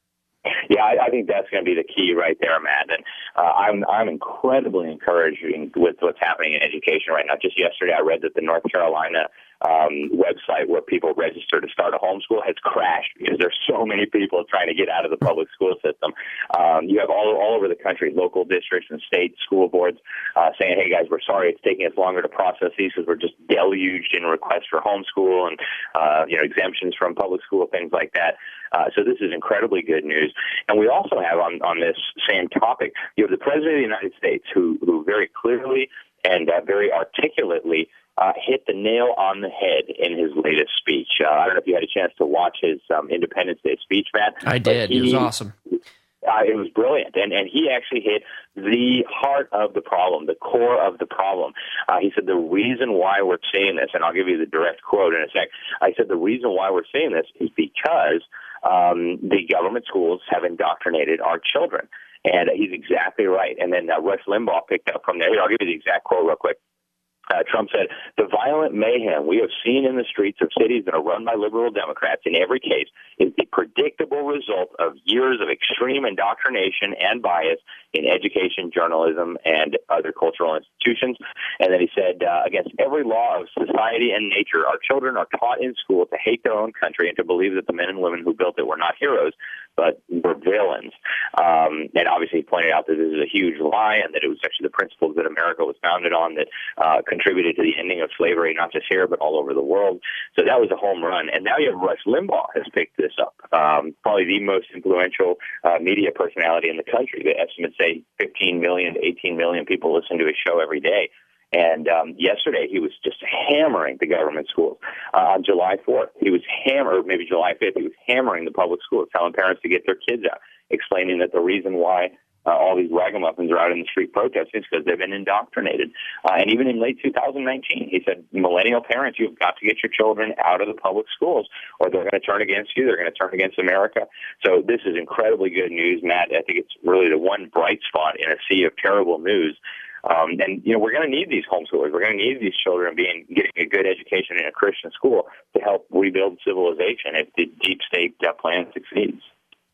Yeah, I, I think that's going to be the key right there, Matt. And uh, I'm I'm incredibly encouraged with what's happening in education right now. Just yesterday, I read that the North Carolina um, website where people register to start a homeschool has crashed because there's so many people trying to get out of the public school system. Um, you have all all over the country, local districts and state school boards uh, saying, "Hey guys, we're sorry it's taking us longer to process these because we're just deluged in requests for homeschool and uh, you know exemptions from public school, things like that." Uh, so this is incredibly good news. And we also have on, on this same topic, you have the President of the United States who, who very clearly and uh, very articulately uh, hit the nail on the head in his latest speech. Uh, I don't know if you had a chance to watch his um, Independence Day speech, Matt. I did. He, it was awesome. Uh, it was brilliant. And, and he actually hit the heart of the problem, the core of the problem. Uh, he said the reason why we're seeing this, and I'll give you the direct quote in a sec. I said the reason why we're seeing this is because Um, the government schools have indoctrinated our children. And uh, he's exactly right. And then uh, Rush Limbaugh picked up from there. Here, I'll give you the exact quote real quick. Uh, Trump said, "The violent mayhem we have seen in the streets of cities that are run by liberal Democrats in every case is the predictable result of years of extreme indoctrination and bias in education, journalism, and other cultural institutions." And then he said, uh, against every law of society and nature, our children are taught in school to hate their own country and to believe that the men and women who built it were not heroes, but were villains. Um, and obviously he pointed out that this is a huge lie and that it was actually the principles that America was founded on that uh, contributed to the ending of slavery, not just here, but all over the world. So that was a home run. And now you have Rush Limbaugh has picked this up, um, probably the most influential uh, media personality in the country. The estimates say fifteen million to eighteen million people listen to his show every day. And um, yesterday, he was just hammering the government schools. Uh, on July fourth, he was hammered, maybe July fifth, he was hammering the public schools, telling parents to get their kids out, explaining that the reason why uh, all these ragamuffins are out in the street protesting is because they've been indoctrinated. Uh, and even in late two thousand nineteen, he said, millennial parents, you've got to get your children out of the public schools, or they're going to turn against you, they're going to turn against America. So this is incredibly good news, Matt. I think it's really the one bright spot in a sea of terrible news. Um, and, you know, we're going to need these homeschoolers. We're going to need these children being getting a good education in a Christian school to help rebuild civilization if the deep state uh, plan succeeds.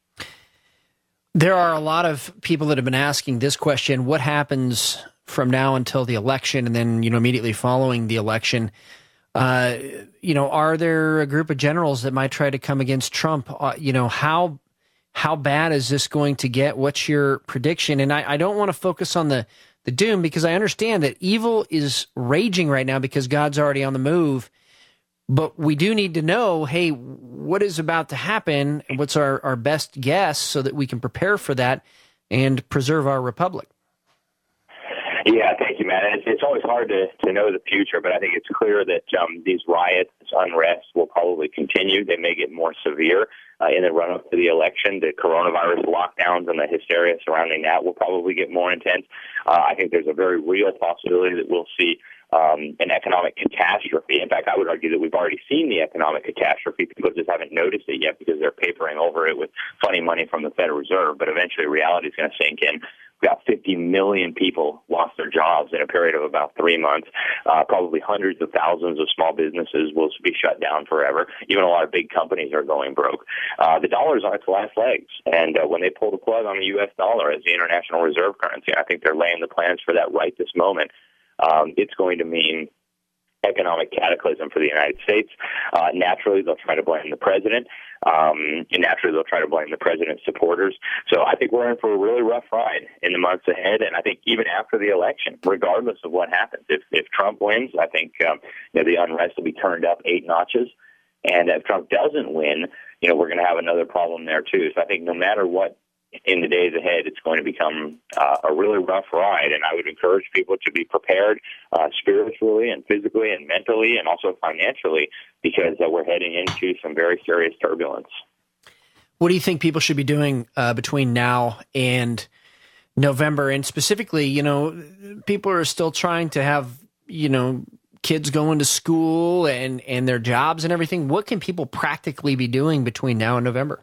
There are a lot of people that have been asking this question: what happens from now until the election and then, you know, immediately following the election? Uh, you know, are there a group of generals that might try to come against Trump? Uh, you know, how how bad is this going to get? What's your prediction? And I, I don't want to focus on the the doom, because I understand that evil is raging right now because God's already on the move. But we do need to know, hey, what is about to happen and what's our, our best guess so that we can prepare for that and preserve our republic. Yeah, thank you, Matt. And it's, it's always hard to, to know the future, but I think it's clear that um, these riots, this unrest will probably continue. They may get more severe uh, in the run-up to the election. The coronavirus lockdowns and the hysteria surrounding that will probably get more intense. Uh, I think there's a very real possibility that we'll see um, an economic catastrophe. In fact, I would argue that we've already seen the economic catastrophe. People just haven't noticed it yet because they're papering over it with funny money from the Federal Reserve, but eventually reality is going to sink in. About fifty million people lost their jobs in a period of about three months. Uh, probably hundreds of thousands of small businesses will be shut down forever. Even a lot of big companies are going broke. Uh, the dollar's on its last legs. And uh, when they pull the plug on the U S dollar as the international reserve currency, I think they're laying the plans for that right this moment. Um, it's going to mean economic cataclysm for the United States. Uh, naturally, they'll try to blame the president. Um, and naturally, they'll try to blame the president's supporters. So I think we're in for a really rough ride in the months ahead. And I think even after the election, regardless of what happens, if, if Trump wins, I think um, you know, the unrest will be turned up eight notches. And if Trump doesn't win, you know, we're going to have another problem there too. So I think no matter what in the days ahead, it's going to become uh, a really rough ride. And I would encourage people to be prepared uh, spiritually and physically and mentally and also financially, because uh, we're heading into some very serious turbulence. What do you think people should be doing uh, between now and November? And specifically, you know, people are still trying to have, you know, kids going to school and, and their jobs and everything. What can people practically be doing between now and November?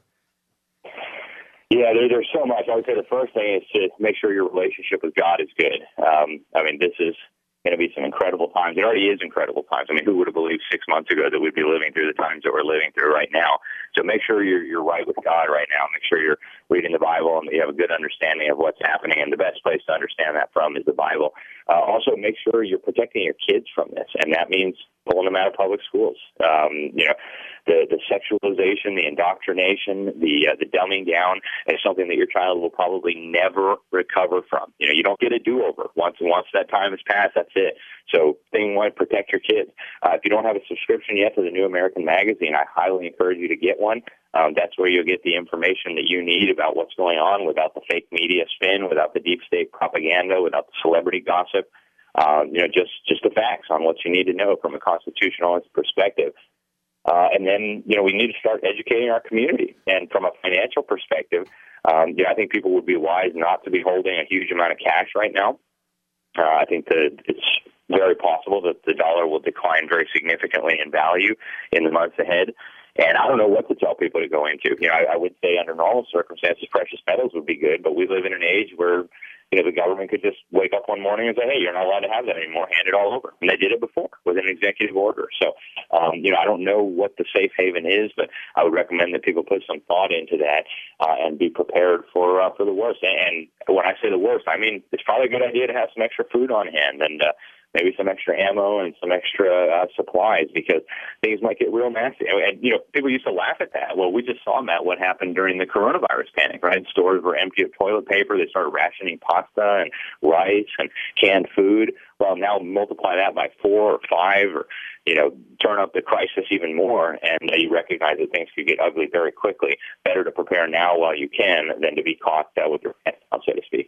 Yeah, there, there's so much. I would say the first thing is to make sure your relationship with God is good. Um, I mean, this is going to be some incredible times. It already is incredible times. I mean, who would have believed six months ago that we'd be living through the times that we're living through right now? So make sure you're you're right with God right now. Make sure you're reading the Bible and that you have a good understanding of what's happening. And the best place to understand that from is the Bible. Uh, also, make sure you're protecting your kids from this, and that means pulling them out of public schools. Um, you know, the the sexualization, the indoctrination, the uh, the dumbing down is something that your child will probably never recover from. You know, you don't get a do-over. Once once that time has passed, that's it. So, thing one, protect your kids. Uh, if you don't have a subscription yet to the New American Magazine, I highly encourage you to get one. Um, that's where you'll get the information that you need about what's going on without the fake media spin, without the deep state propaganda, without the celebrity gossip. Uh, you know, just, just the facts on what you need to know from a constitutionalist perspective. Uh, and then, you know, we need to start educating our community. And from a financial perspective, um, you know, I think people would be wise not to be holding a huge amount of cash right now. Uh, I think that it's very possible that the dollar will decline very significantly in value in the months ahead. And I don't know what to tell people to go into. You know, I, I would say under normal circumstances, precious metals would be good, but we live in an age where, you know, the government could just wake up one morning and say, hey, you're not allowed to have that anymore. Hand it all over. And they did it before with an executive order. So, um, you know, I don't know what the safe haven is, but I would recommend that people put some thought into that uh, and be prepared for uh, for the worst. And when I say the worst, I mean, it's probably a good idea to have some extra food on hand and uh, maybe some extra ammo and some extra uh, supplies, because things might get real nasty. And, you know, people used to laugh at that. Well, we just saw, Matt, what happened during the coronavirus panic, right? Stores were empty of toilet paper. They started rationing pasta and rice and canned food. Well, now multiply that by four or five, or, you know, turn up the crisis even more, and uh, you recognize that things could get ugly very quickly. Better to prepare now while you can than to be caught uh, with your pants down, so to speak.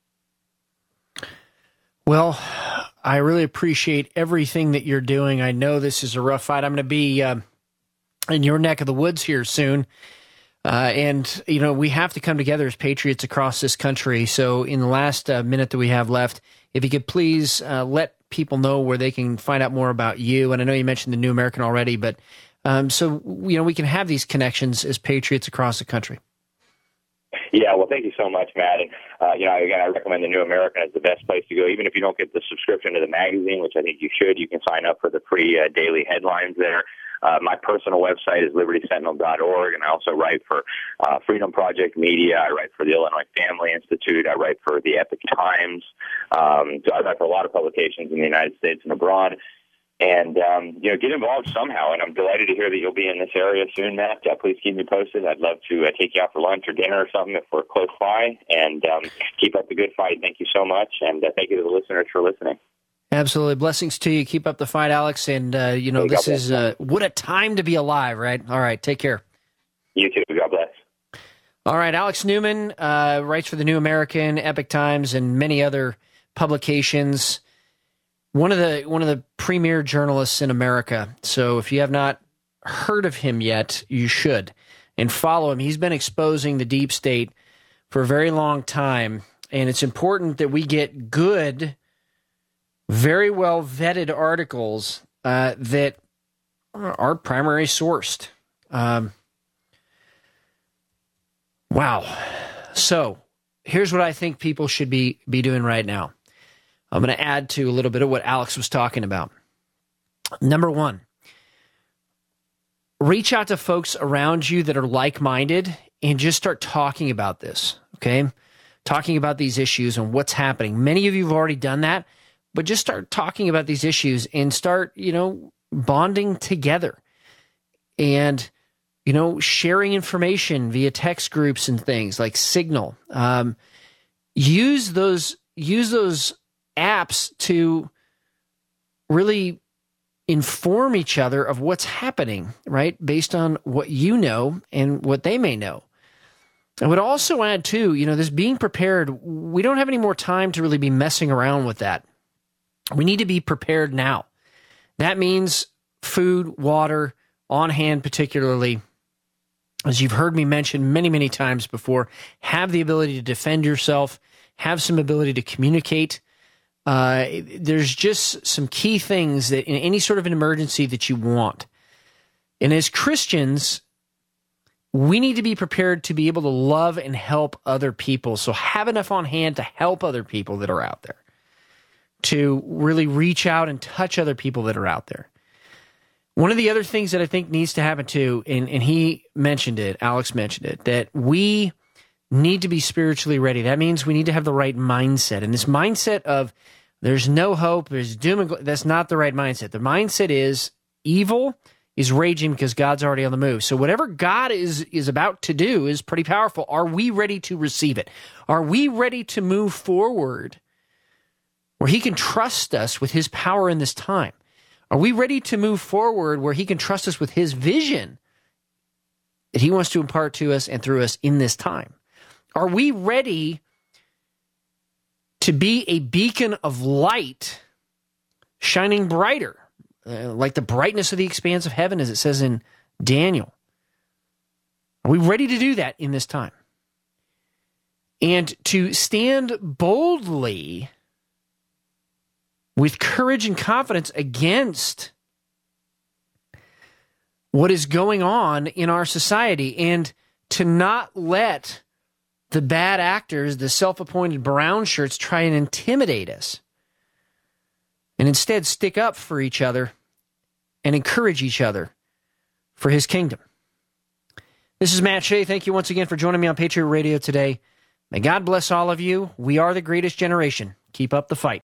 Well, I really appreciate everything that you're doing. I know this is a rough fight. I'm going to be uh, in your neck of the woods here soon. Uh, and, you know, we have to come together as patriots across this country. So in the last uh, minute that we have left, if you could please uh, let people know where they can find out more about you. And I know you mentioned the New American already, but um, so, you know, we can have these connections as patriots across the country. Yeah, well, thank you so much, Matt. And, uh, you know, again, I recommend the New American as the best place to go. Even if you don't get the subscription to the magazine, which I think you should, you can sign up for the free uh, daily headlines there. Uh, my personal website is liberty sentinel dot org, and I also write for uh, Freedom Project Media. I write for the Illinois Family Institute. I write for the Epic Times. Um, so I write for a lot of publications in the United States and abroad. And, um, you know, get involved somehow. And I'm delighted to hear that you'll be in this area soon, Matt. Uh, please keep me posted. I'd love to uh, take you out for lunch or dinner or something if we're close by. And um, keep up the good fight. Thank you so much. And uh, thank you to the listeners for listening. Absolutely. Blessings to you. Keep up the fight, Alex. And, uh, you know, hey, this is uh, what a time to be alive, right? All right. Take care. You too. God bless. All right. Alex Newman uh, writes for the New American, Epic Times, and many other publications. One of the one of the premier journalists in America. So if you have not heard of him yet, you should. And follow him. He's been exposing the deep state for a very long time. And it's important that we get good, very well vetted articles uh, that are primary sourced. Um, wow. So here's what I think people should be, be doing right now. I'm going to add to a little bit of what Alex was talking about. Number one, reach out to folks around you that are like-minded and just start talking about this, okay? Talking about these issues and what's happening. Many of you have already done that, but just start talking about these issues and start, you know, bonding together and, you know, sharing information via text groups and things like Signal. Um, use those, use those apps to really inform each other of what's happening, right? Based on what you know and what they may know. I would also add, too, you know, this being prepared, we don't have any more time to really be messing around with that. We need to be prepared now. That means food, water, on hand particularly. As you've heard me mention many, many times before, have the ability to defend yourself, have some ability to communicate. Uh, there's just some key things that in any sort of an emergency that you want. And as Christians, we need to be prepared to be able to love and help other people. So have enough on hand to help other people that are out there, to really reach out and touch other people that are out there. One of the other things that I think needs to happen too, and, and he mentioned it, Alex mentioned it, that we need to be spiritually ready. That means we need to have the right mindset. And this mindset of there's no hope, there's doom and gloom, that's not the right mindset. The mindset is evil is raging because God's already on the move. So whatever God is is about to do is pretty powerful. Are we ready to receive it? Are we ready to move forward where he can trust us with his power in this time? Are we ready to move forward where he can trust us with his vision that he wants to impart to us and through us in this time? Are we ready to be a beacon of light shining brighter, uh, like the brightness of the expanse of heaven, as it says in Daniel? Are we ready to do that in this time? And to stand boldly with courage and confidence against what is going on in our society, and to not let the bad actors, the self-appointed brown shirts, try and intimidate us, and instead stick up for each other and encourage each other for his kingdom. This is Matt Shea. Thank you once again for joining me on Patriot Radio today. May God bless all of you. We are the greatest generation. Keep up the fight.